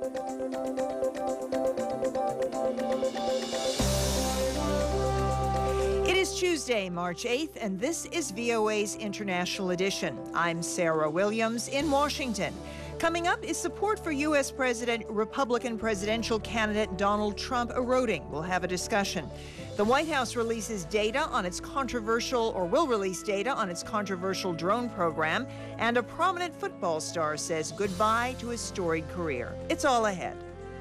It is Tuesday, March 8th, and this is VOA's International Edition. I'm Sarah Williams in Washington. Coming up is support for U.S. Republican presidential candidate Donald Trump eroding. We'll have a discussion. The White House releases data on its controversial, or will release data on its controversial drone program, and a prominent football star says goodbye to his storied career. It's all ahead.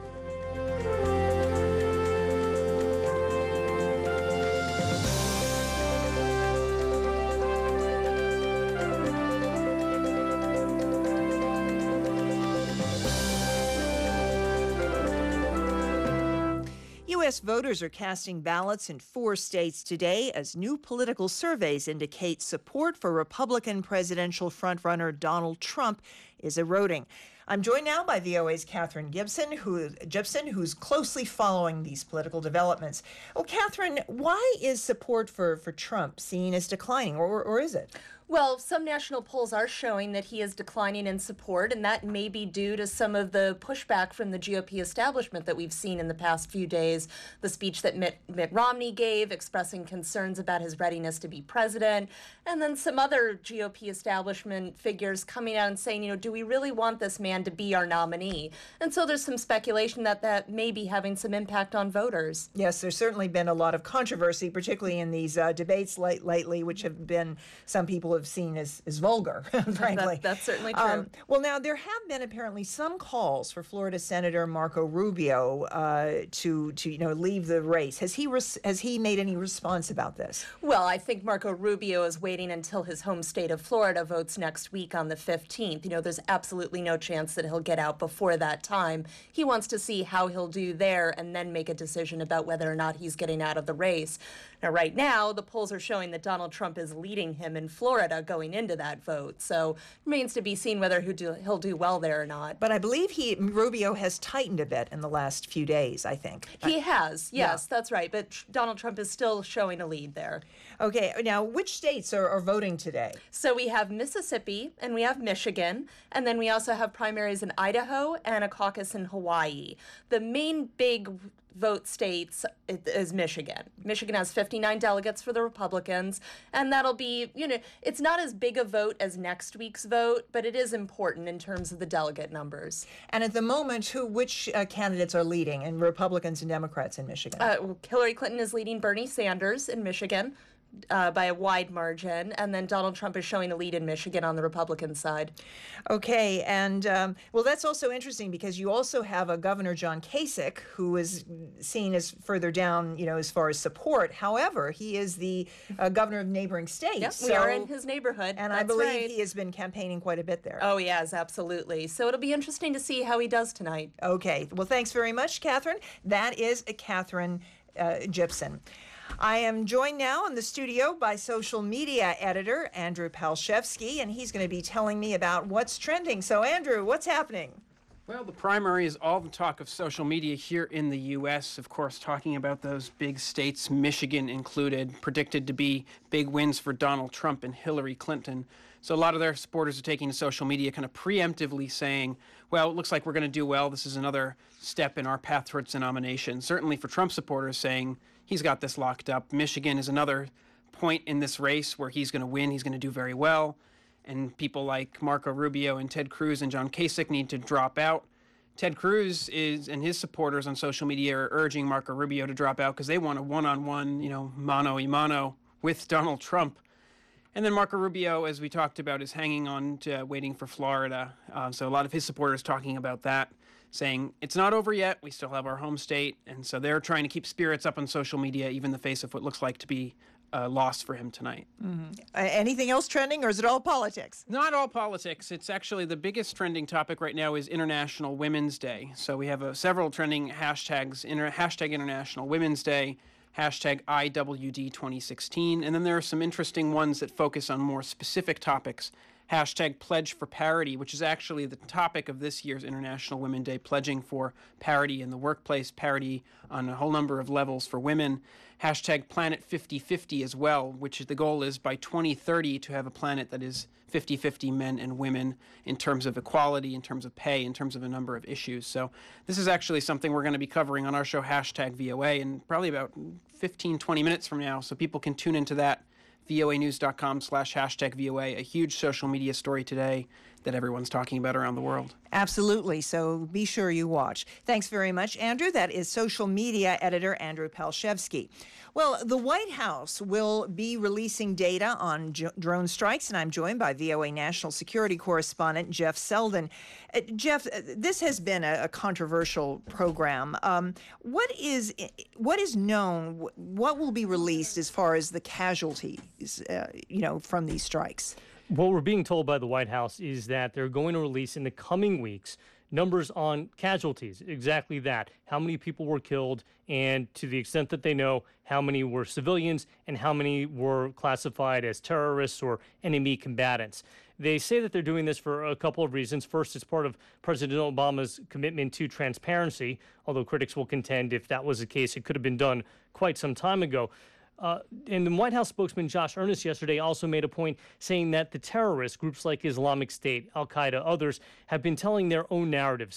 U.S. voters are casting ballots in 4 states today as new political surveys indicate support for Republican presidential frontrunner Donald Trump is eroding. I'm joined now by VOA's Catherine Gibson, who's closely following these political developments. Well, Catherine, why is support for Trump seen as declining, or is it? Well, some national polls are showing that he is declining in support, and that may be due to some of the pushback from the GOP establishment that we've seen in the past few days. The speech that Mitt Romney gave, expressing concerns about his readiness to be president, and then some other GOP establishment figures coming out and saying, do we really want this man to be our nominee? And so there's some speculation that may be having some impact on voters. Yes, there's certainly been a lot of controversy, particularly in these debates lately, which have been, some people have seen as vulgar, frankly. That's certainly true. Well, now, there have been apparently some calls for Florida Senator Marco Rubio to leave the race. Has he made any response about this? Well, I think Marco Rubio is waiting until his home state of Florida votes next week on the 15th. There's absolutely no chance that he'll get out before that time. He wants to see how he'll do there and then make a decision about whether or not he's getting out of the race. Now, right now, the polls are showing that Donald Trump is leading him in Florida going into that vote. So it remains to be seen whether he'll do well there or not. But I believe Rubio has tightened a bit in the last few days, I think. He has, yes, that's right. But Donald Trump is still showing a lead there. Okay, now which states are voting today? So we have Mississippi and we have Michigan, and then we also have primaries in Idaho and a caucus in Hawaii. The main big vote states is Michigan. Michigan has 59 delegates for the Republicans, and that'll be, it's not as big a vote as next week's vote, but it is important in terms of the delegate numbers. And at the moment, which candidates are leading, and Republicans and Democrats in Michigan? Hillary Clinton is leading Bernie Sanders in Michigan by a wide margin, and then Donald Trump is showing a lead in Michigan on the Republican side. Okay, and well, that's also interesting because you also have a Governor John Kasich who is seen as further down, as far as support. However, he is the governor of neighboring states. Yep, we are in his neighborhood. And I believe he has been campaigning quite a bit there. Oh, he has, absolutely. So it'll be interesting to see how he does tonight. Okay, well, thanks very much, Catherine. That is Catherine Gibson. I am joined now in the studio by social media editor Andrew Palshevsky, and he's going to be telling me about what's trending. So, Andrew, what's happening? Well, the primary is all the talk of social media here in the U.S., of course, talking about those big states, Michigan included, predicted to be big wins for Donald Trump and Hillary Clinton. So a lot of their supporters are taking to social media kind of preemptively saying, well, it looks like we're going to do well. This is another step in our path towards the nomination. Certainly for Trump supporters saying he's got this locked up. Michigan is another point in this race where he's going to win. He's going to do very well. And people like Marco Rubio and Ted Cruz and John Kasich need to drop out. Ted Cruz and his supporters on social media are urging Marco Rubio to drop out because they want a one-on-one, mano a mano with Donald Trump. And then Marco Rubio, as we talked about, is hanging on to waiting for Florida. So a lot of his supporters talking about that, saying it's not over yet. We still have our home state. And so they're trying to keep spirits up on social media, even in the face of what looks like to be a loss for him tonight. Mm-hmm. Anything else trending, or is it all politics? Not all politics. It's actually the biggest trending topic right now is International Women's Day. So we have several trending hashtags, hashtag International Women's Day, hashtag IWD 2016, and then there are some interesting ones that focus on more specific topics. Hashtag Pledge for Parity, which is actually the topic of this year's International Women's Day, pledging for parity in the workplace, parity on a whole number of levels for women. Hashtag Planet 50/50 as well, which the goal is by 2030 to have a planet that is 50-50 men and women in terms of equality, in terms of pay, in terms of a number of issues. So this is actually something we're going to be covering on our show, #VOA, in probably about 15, 20 minutes from now. So people can tune into that, voanews.com/#VOA, a huge social media story today that everyone's talking about around the world. Absolutely. So be sure you watch. Thanks very much, Andrew. That is social media editor Andrew Palshevsky. Well, the White House will be releasing data on drone strikes, and I'm joined by VOA national security correspondent Jeff Selden. Jeff, this has been a controversial program. What is known? What will be released as far as the casualties, from these strikes? What we're being told by the White House is that they're going to release in the coming weeks numbers on casualties, exactly that, how many people were killed, and to the extent that they know, how many were civilians and how many were classified as terrorists or enemy combatants. They say that they're doing this for a couple of reasons. First, it's part of President Obama's commitment to transparency, although critics will contend if that was the case, it could have been done quite some time ago. And the White House spokesman Josh Earnest yesterday also made a point saying that the terrorists, groups like Islamic State, Al-Qaeda, others, have been telling their own narrative,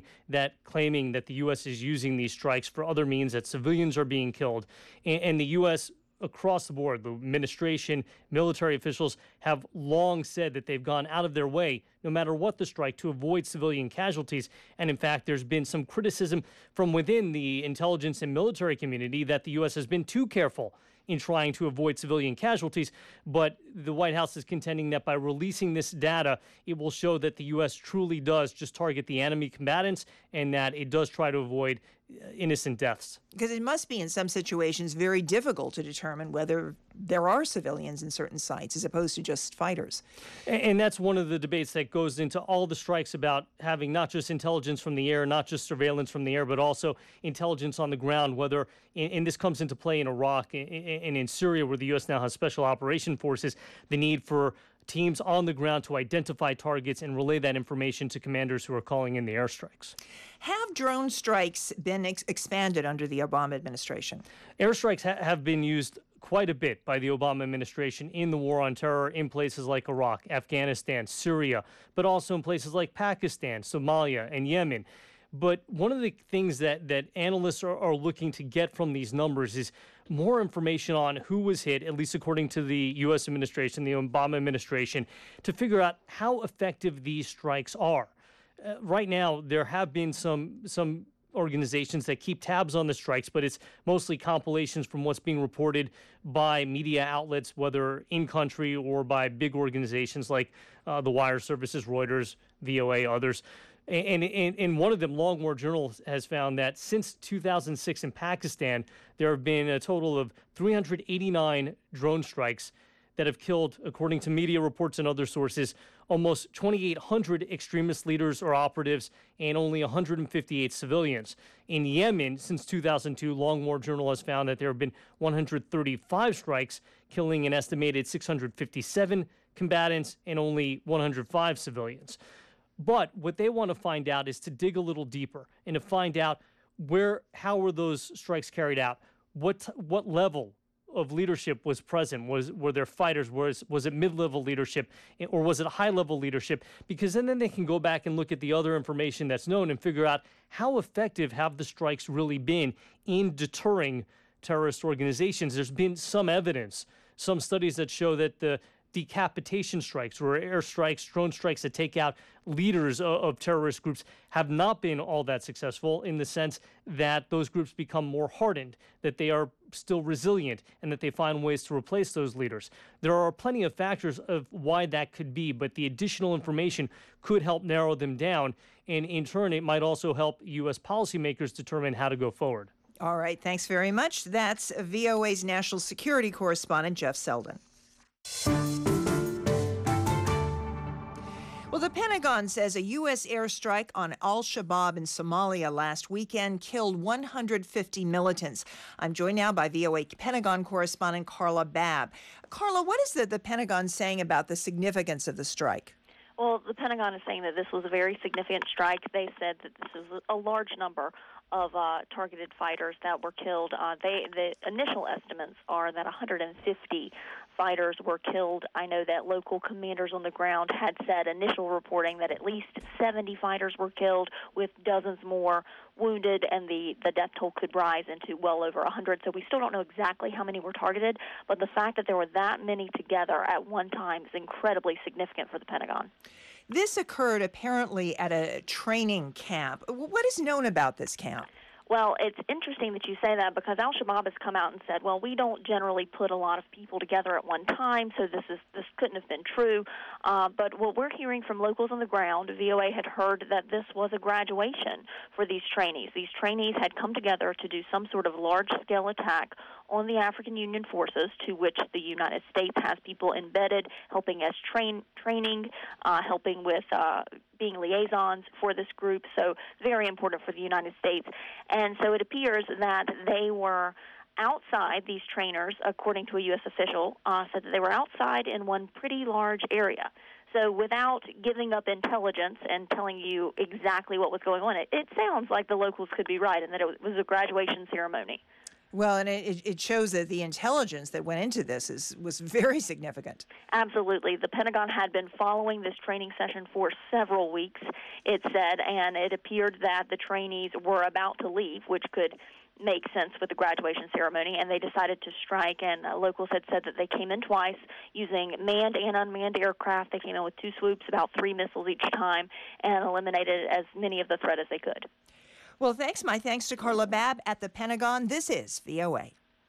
claiming that the U.S. is using these strikes for other means, that civilians are being killed. And the U.S. across the board, the administration, military officials have long said that they've gone out of their way, no matter what the strike, to avoid civilian casualties. And in fact, there's been some criticism from within the intelligence and military community that the U.S. has been too careful in trying to avoid civilian casualties. But the White House is contending that by releasing this data, it will show that the U.S. truly does just target the enemy combatants and that it does try to avoid innocent deaths. Because it must be, in some situations, very difficult to determine whether there are civilians in certain sites as opposed to just fighters. And that's one of the debates that goes into all the strikes about having not just intelligence from the air, not just surveillance from the air, but also intelligence on the ground, whether, and this comes into play in Iraq and in Syria, where the U.S. now has special operation forces, the need for teams on the ground to identify targets and relay that information to commanders who are calling in the airstrikes. Have drone strikes been expanded under the Obama administration? Airstrikes have been used quite a bit by the Obama administration in the war on terror in places like Iraq, Afghanistan, Syria, but also in places like Pakistan, Somalia, and Yemen. But one of the things that analysts are looking to get from these numbers is more information on who was hit, at least according to the U.S. administration, the Obama administration, to figure out how effective these strikes are. Right now, there have been some organizations that keep tabs on the strikes, but it's mostly compilations from what's being reported by media outlets, whether in country or by big organizations like the Wire Services, Reuters, VOA, others. And one of them, Long War Journal, has found that since 2006 in Pakistan, there have been a total of 389 drone strikes that have killed, according to media reports and other sources, almost 2,800 extremist leaders or operatives and only 158 civilians. In Yemen, since 2002, Long War Journal has found that there have been 135 strikes, killing an estimated 657 combatants and only 105 civilians. But what they want to find out is to dig a little deeper and to find out how were those strikes carried out? What level of leadership was present? Were there fighters? Was it mid-level leadership, or was it high-level leadership? Because then they can go back and look at the other information that's known and figure out how effective have the strikes really been in deterring terrorist organizations. There's been some evidence, some studies that show that the decapitation strikes or air strikes, drone strikes that take out leaders of terrorist groups have not been all that successful, in the sense that those groups become more hardened, that they are still resilient, and that they find ways to replace those leaders. There are plenty of factors of why that could be, but the additional information could help narrow them down, and in turn it might also help U.S. policymakers determine how to go forward. All right, thanks very much. That's VOA's national security correspondent, Jeff Selden. Well, the Pentagon says a U.S. airstrike on al-Shabaab in Somalia last weekend killed 150 militants. I'm joined now by VOA Pentagon correspondent Carla Babb. Carla, what is the Pentagon saying about the significance of the strike? Well, the Pentagon is saying that this was a very significant strike. They said that this is a large number of targeted fighters that were killed. The initial estimates are that 150 fighters were killed. I know that local commanders on the ground had said initial reporting that at least 70 fighters were killed, with dozens more wounded, and the death toll could rise into well over 100. So we still don't know exactly how many were targeted, but the fact that there were that many together at one time is incredibly significant for the Pentagon. This occurred apparently at a training camp. What is known about this camp? Well, it's interesting that you say that, because al-Shabaab has come out and said, well, we don't generally put a lot of people together at one time, so this couldn't have been true. But what we're hearing from locals on the ground, VOA had heard that this was a graduation for these trainees. These trainees had come together to do some sort of large-scale attack on the African Union forces, to which the United States has people embedded, helping as training, helping with being liaisons for this group, so very important for the United States. And so it appears that they were outside, these trainers, according to a U.S. official, said that they were outside in one pretty large area. So without giving up intelligence and telling you exactly what was going on, it sounds like the locals could be right and that it was a graduation ceremony. Well, and it shows that the intelligence that went into this was very significant. Absolutely. The Pentagon had been following this training session for several weeks, it said, and it appeared that the trainees were about to leave, which could make sense with the graduation ceremony, and they decided to strike, and locals had said that they came in twice using manned and unmanned aircraft. They came in with 2 swoops, about 3 missiles each time, and eliminated as many of the threat as they could. Well, thanks. My thanks to Carla Babb at the Pentagon. This is VOA.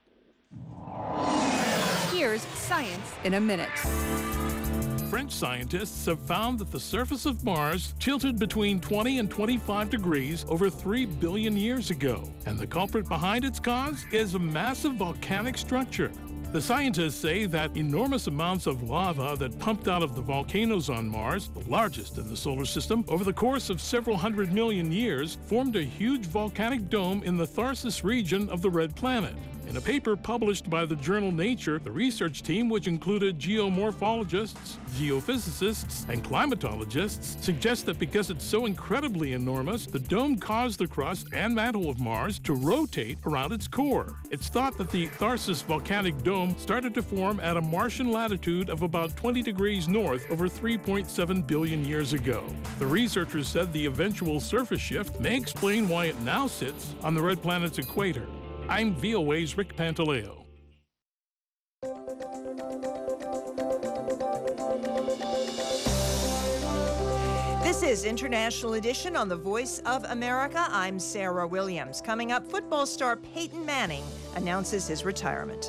Here's Science in a Minute. French scientists have found that the surface of Mars tilted between 20 and 25 degrees over 3 billion years ago. And the culprit behind its cause is a massive volcanic structure. The scientists say that enormous amounts of lava that pumped out of the volcanoes on Mars, the largest in the solar system, over the course of several 100 million years, formed a huge volcanic dome in the Tharsis region of the Red Planet. In a paper published by the journal Nature, the research team, which included geomorphologists, geophysicists, and climatologists, suggests that because it's so incredibly enormous, the dome caused the crust and mantle of Mars to rotate around its core. It's thought that the Tharsis volcanic dome started to form at a Martian latitude of about 20 degrees north over 3.7 billion years ago. The researchers said the eventual surface shift may explain why it now sits on the Red Planet's equator. I'm VOA's Rick Pantaleo. This is International Edition on the Voice of America. I'm Sarah Williams. Coming up, football star Peyton Manning announces his retirement.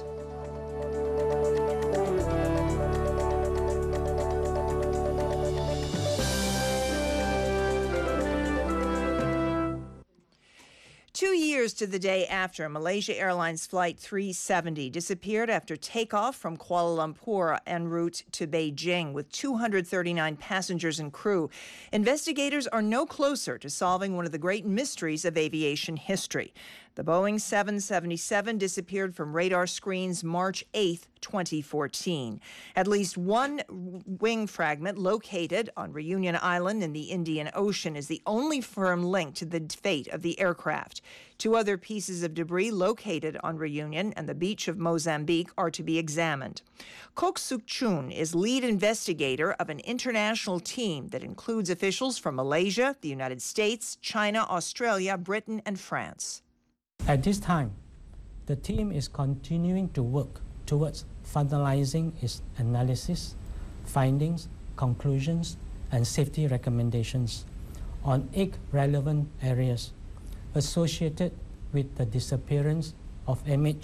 Two years to the day after Malaysia Airlines Flight 370 disappeared after takeoff from Kuala Lumpur en route to Beijing with 239 passengers and crew, investigators are no closer to solving one of the great mysteries of aviation history. The Boeing 777 disappeared from radar screens March 8, 2014. At least one wing fragment located on Reunion Island in the Indian Ocean is the only firm link to the fate of the aircraft. 2 other pieces of debris located on Reunion and the beach of Mozambique are to be examined. Kok Suk Chun is lead investigator of an international team that includes officials from Malaysia, the United States, China, Australia, Britain, and France. At this time, the team is continuing to work towards finalizing its analysis, findings, conclusions, and safety recommendations on 8 relevant areas associated with the disappearance of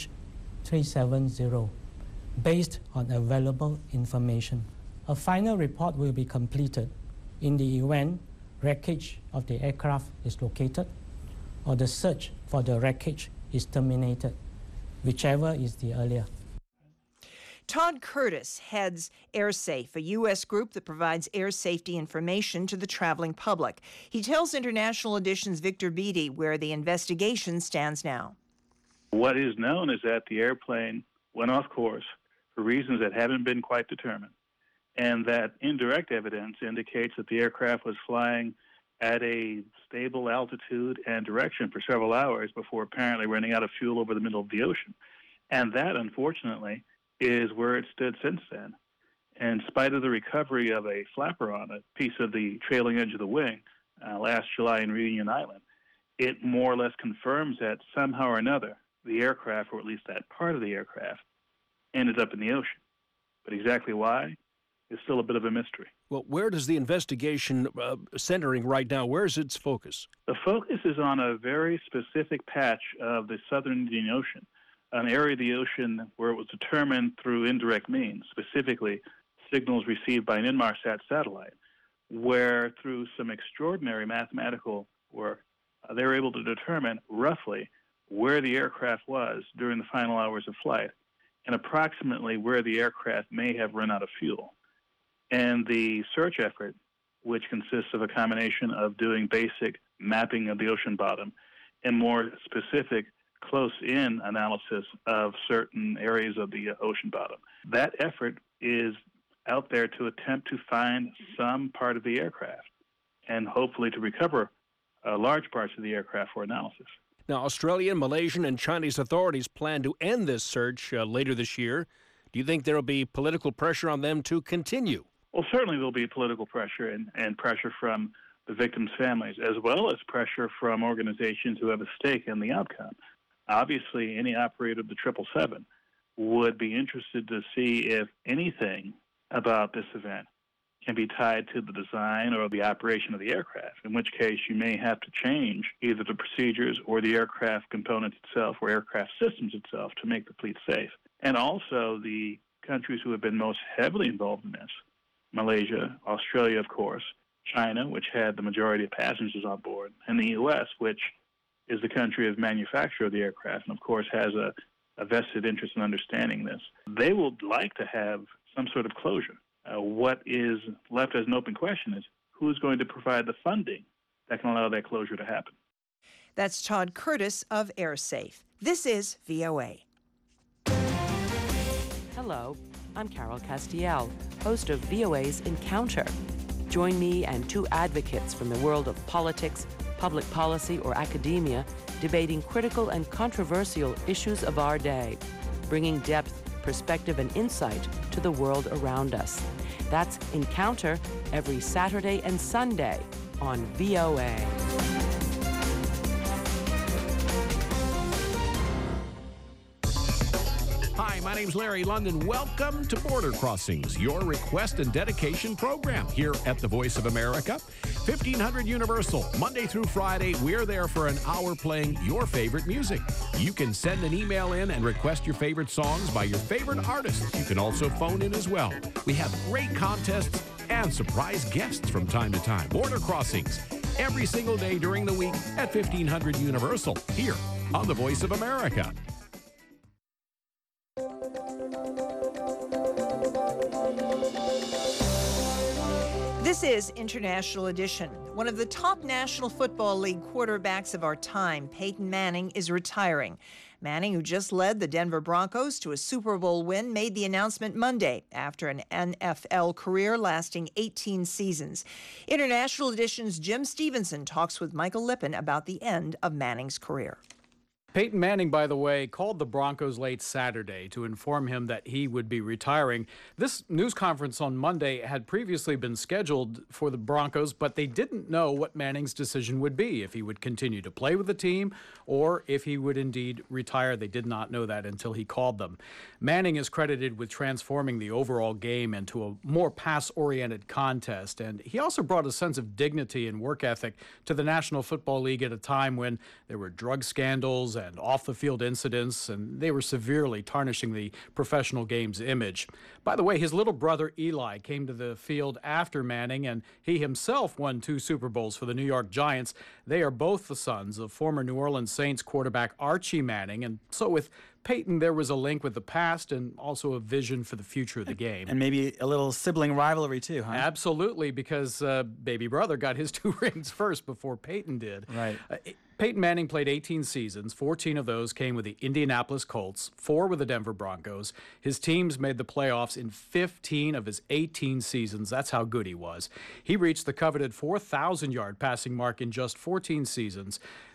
MH370 based on available information. A final report will be completed in the event wreckage of the aircraft is located or the search for the wreckage is terminated, whichever is the earlier. Todd Curtis heads AirSafe, a U.S. group that provides air safety information to the traveling public. He tells International Edition's Victor Beattie where the investigation stands now. What is known is that the airplane went off course for reasons that haven't been quite determined, and that indirect evidence indicates that the aircraft was flying at a stable altitude and direction for several hours before apparently running out of fuel over the middle of the ocean. And that, unfortunately, is where it stood since then. In spite of the recovery of a flapper on a piece of the trailing edge of the wing last July in Reunion Island, it more or less confirms that somehow or another the aircraft, or at least that part of the aircraft, ended up in the ocean. But exactly why is still a bit of a mystery. Well, where does the investigation centering right now? Where's its focus? The focus is on a very specific patch of the southern Indian Ocean, an area of the ocean where it was determined through indirect means, specifically signals received by an Inmarsat satellite, where through some extraordinary mathematical work, they were able to determine roughly where the aircraft was during the final hours of flight and approximately where the aircraft may have run out of fuel. And the search effort, which consists of a combination of doing basic mapping of the ocean bottom and more specific close-in analysis of certain areas of the ocean bottom, that effort is out there to attempt to find some part of the aircraft and hopefully to recover large parts of the aircraft for analysis. Now, Australian, Malaysian, and Chinese authorities plan to end this search later this year. Do you think there will be political pressure on them to continue? Well, certainly there'll be political pressure and pressure from the victims' families, as well as pressure from organizations who have a stake in the outcome. Obviously, any operator of the 777 would be interested to see if anything about this event can be tied to the design or the operation of the aircraft, in which case you may have to change either the procedures or the aircraft components itself or aircraft systems itself to make the fleet safe. And also the countries who have been most heavily involved in this, Malaysia, Australia, of course, China, which had the majority of passengers on board, and the U.S., which is the country of manufacture of the aircraft and, of course, has a vested interest in understanding this. They would like to have some sort of closure. What is left as an open question is who's going to provide the funding that can allow that closure to happen. That's Todd Curtis of AirSafe. This is VOA. Hello, I'm Carol Castiel, host of VOA's Encounter. Join me and two advocates from the world of politics, public policy, or academia debating critical and controversial issues of our day, bringing depth, perspective, and insight to the world around us. That's Encounter every Saturday and Sunday on VOA. Hi, my name's Larry London. Welcome to Border Crossings, your request and dedication program here at the Voice of America. 1500 Universal, Monday through Friday, we're there for an hour playing your favorite music. You can send an email in and request your favorite songs by your favorite artists. You can also phone in as well. We have great contests and surprise guests from time to time. Border Crossings, every single day during the week at 1500 Universal, here on the Voice of America. This is International Edition. One of the top National Football League quarterbacks of our time, Peyton Manning, is retiring. Manning, who just led the Denver Broncos to a Super Bowl win, made the announcement Monday after an NFL career lasting 18 seasons. International Edition's Jim Stevenson talks with Michael Lippin about the end of Manning's career. Peyton Manning, by the way, called the Broncos late Saturday to inform him that he would be retiring. This news conference on Monday had previously been scheduled for the Broncos, but they didn't know what Manning's decision would be, if he would continue to play with the team or if he would indeed retire. They did not know that until he called them. Manning is credited with transforming the overall game into a more pass-oriented contest, and he also brought a sense of dignity and work ethic to the National Football League at a time when there were drug scandals and off-the-field incidents, and they were severely tarnishing the professional game's image. By the way, his little brother Eli came to the field after Manning, and he himself won 2 Super Bowls for the New York Giants. They are both the sons of former New Orleans Saints quarterback Archie Manning, and so with Peyton, there was a link with the past and also a vision for the future of the game. And maybe a little sibling rivalry too, huh? Absolutely, because baby brother got his 2 rings first before Peyton did. Right. Peyton Manning played 18 seasons. 14 of those came with the Indianapolis Colts, 4 with the Denver Broncos. His teams made the playoffs in 15 of his 18 seasons. That's how good he was. He reached the coveted 4,000-yard passing mark in just 14 seasons.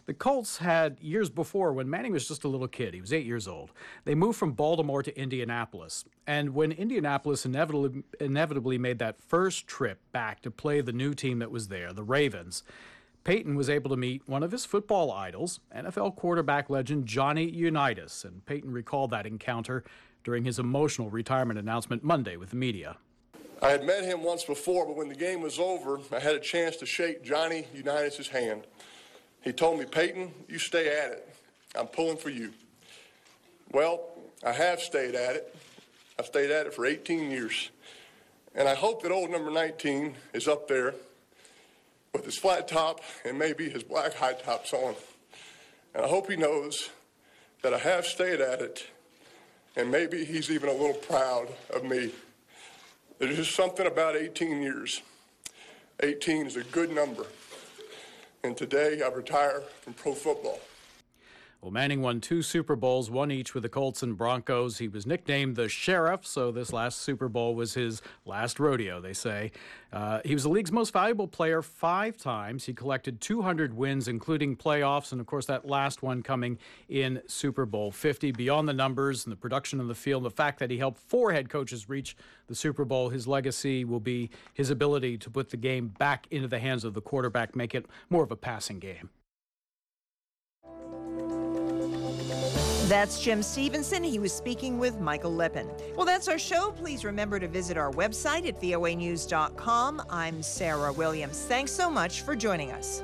The Colts had years before, when Manning was just a little kid, he was 8 years old, they moved from Baltimore to Indianapolis. And when Indianapolis inevitably made that first trip back to play the new team that was there, the Ravens, Peyton was able to meet one of his football idols, NFL quarterback legend Johnny Unitas. And Peyton recalled that encounter during his emotional retirement announcement Monday with the media. I had met him once before, but when the game was over, I had a chance to shake Johnny Unitas' hand. He told me, "Peyton, you stay at it. I'm pulling for you." Well, I have stayed at it. I've stayed at it for 18 years. And I hope that old number 19 is up there with his flat top and maybe his black high tops on. And I hope he knows that I have stayed at it, and maybe he's even a little proud of me. There's just something about 18 years. 18 is a good number. And today I retire from pro football. Well, Manning won 2 Super Bowls, one each with the Colts and Broncos. He was nicknamed the Sheriff, so this last Super Bowl was his last rodeo, they say. He was the league's most valuable player 5 times. He collected 200 wins, including playoffs, and of course that last one coming in Super Bowl 50. Beyond the numbers and the production on the field, the fact that he helped 4 head coaches reach the Super Bowl, his legacy will be his ability to put the game back into the hands of the quarterback, make it more of a passing game. That's Jim Stevenson. He was speaking with Michael Lippin. Well, that's our show. Please remember to visit our website at voanews.com. I'm Sarah Williams. Thanks so much for joining us.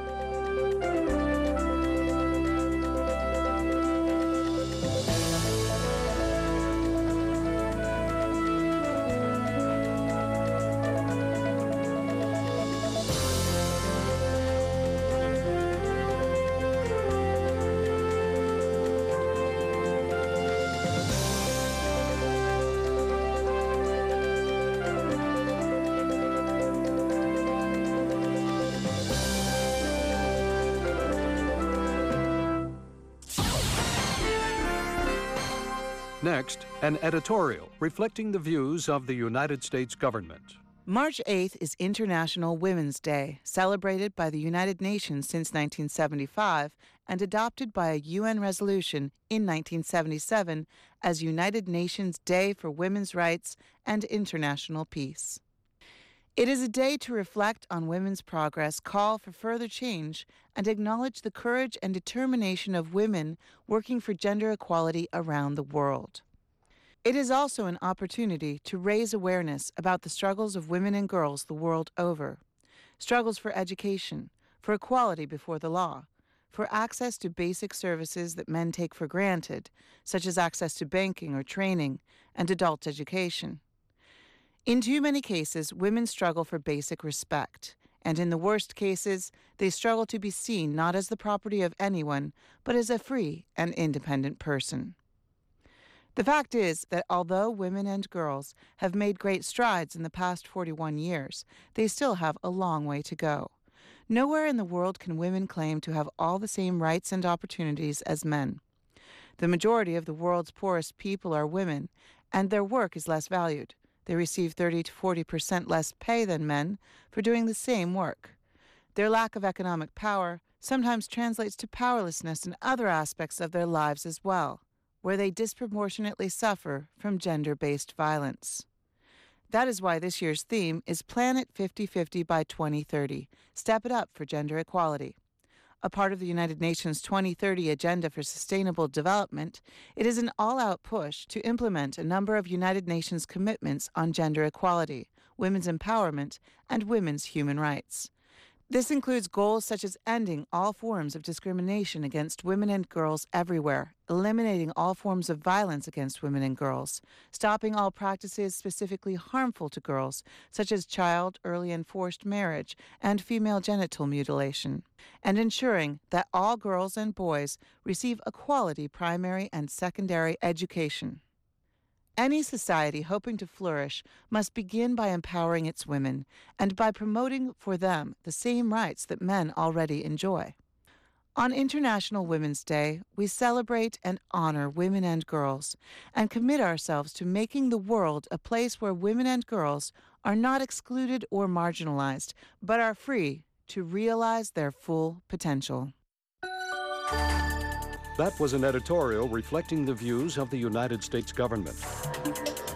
Next, an editorial reflecting the views of the United States government. March 8th is International Women's Day, celebrated by the United Nations since 1975 and adopted by a UN resolution in 1977 as United Nations Day for Women's Rights and International Peace. It is a day to reflect on women's progress, call for further change, and acknowledge the courage and determination of women working for gender equality around the world. It is also an opportunity to raise awareness about the struggles of women and girls the world over. Struggles for education, for equality before the law, for access to basic services that men take for granted, such as access to banking or training, and adult education. In too many cases, women struggle for basic respect, and in the worst cases, they struggle to be seen not as the property of anyone, but as a free and independent person. The fact is that although women and girls have made great strides in the past 41 years, they still have a long way to go. Nowhere in the world can women claim to have all the same rights and opportunities as men. The majority of the world's poorest people are women, and their work is less valued. They receive 30 to 40% less pay than men for doing the same work. Their lack of economic power sometimes translates to powerlessness in other aspects of their lives as well, where they disproportionately suffer from gender-based violence. That is why this year's theme is Planet 50/50 by 2030, Step It Up for Gender Equality. A part of the United Nations 2030 Agenda for Sustainable Development, it is an all-out push to implement a number of United Nations commitments on gender equality, women's empowerment, and women's human rights. This includes goals such as ending all forms of discrimination against women and girls everywhere, eliminating all forms of violence against women and girls, stopping all practices specifically harmful to girls, such as child, early and forced marriage, and female genital mutilation, and ensuring that all girls and boys receive a quality primary and secondary education. Any society hoping to flourish must begin by empowering its women and by promoting for them the same rights that men already enjoy. On International Women's Day, we celebrate and honor women and girls and commit ourselves to making the world a place where women and girls are not excluded or marginalized, but are free to realize their full potential. That was an editorial reflecting the views of the United States government.